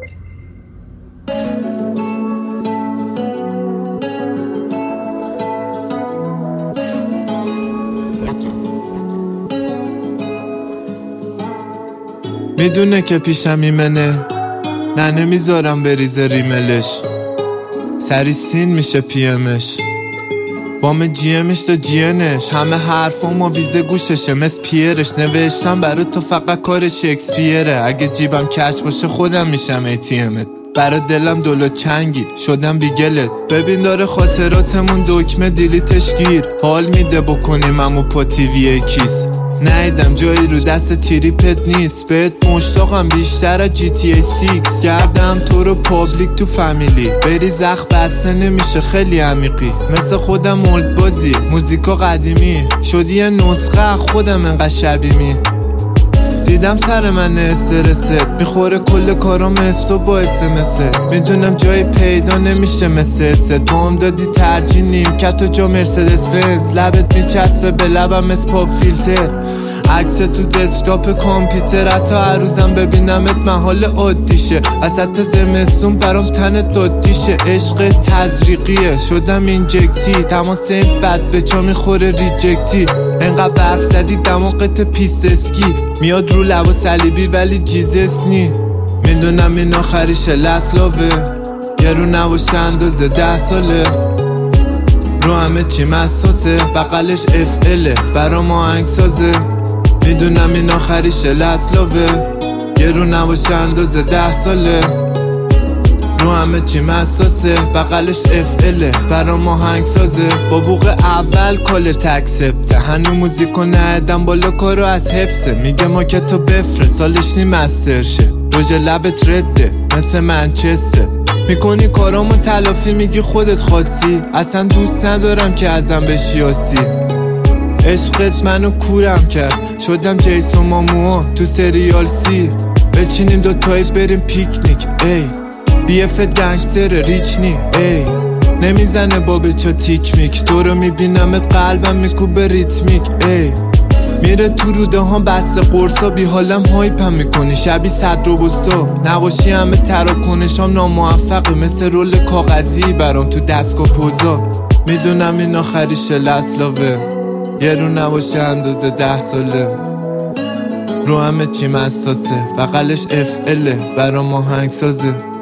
میدونه که پیشم ایمنه، نه نمیذارم بریزه ریملش. سری سین میشه پیمش، بام جیمش تا جینش. همه حرفم و ویزه گوششه مثل پیرش. نوشتم برای تو فقط کار شکسپیره. اگه جیبم کش باشه خودم میشم ایتیمت. برای دلم دلو چنگی شدم بیگلت. ببین داره خاطراتمون دکمه دیلیتش گیر. حال میده بکنیم امو پا تیوی کیس. نیدم جایی رو دست تریپت نیست. بهت مشتاقم بیشتر از GTA 6. گردم تو رو پابلیک تو فامیلی. بری زخ بسته نمیشه خیلی عمیقی. مثل خودم مولد بازی موزیکا قدیمی. شدی یه نسخه خودم انقدر شبیمی. دیدم سر من استرست میخوره کل کارام استو با اسمست. میدونم جای پیدا نمیشه مثل است. بام دادی ترجیح نیم کت و جا مرسدس بنز. لبت میچسبه به لبم مثل پاپ فیلتر. عکس تو دسکتاپ کامپیوتر. حتی هر روزم ببینمت محال عادیشه. وسط زمستون برام تنت دادیشه. عشق تزریقیه شدم اینجکتی. تماس این بد به چا میخوره ریجکتی. انقدر برف زدی دماغت پیست اسکی. میاد رو لبا صلیبی ولی جیزس نی. میدونم این آخریشه لسلاوه. یه رو نباشه اندازه 10 ساله. رو همه چی مساسه. بقلش FLه برا ما آهنگ سازه. میدونم این آخریشه لسلاوه. یه رو نباشه اندازه 10 ساله. رو همه چی مساسه. بقلش FLه برا ما آهنگ سازه. با بوق اول کال تکسپته. هنو موزیکو ندم بالا کارو از حفظه. میگه ما که تو بفره سالش نی مستر شه. روژ لبت رده مثل منچستر. میکنی کارامو تلافی میگی خودت خواستی. اصلا دوست ندارم که ازم بشیاسی. عشقت منو کورم کرد. شدم جیسون ماموها تو سریال سی. بچینیم دوتایی بریم پیکنیک. ای BF گنگستر ریچنی. ای نمیزنه با بچا تیک میک. تو رو میبینمت قلبم میکوبه ریتمیک. ای میره تو روده ها بسته قرصا. بی حالم هایپم میکنی شبی صدر و بستا. نباشی همه تراکنشام ناموفقه. مثل رول کاغذی برام تو دستگاه پوزا. میدونم این آخریشه لسلاوه. یه رو نباشه اندازه 10 ساله. رو همه چی مساسه. بقلش FLه برام آهنگ سازه.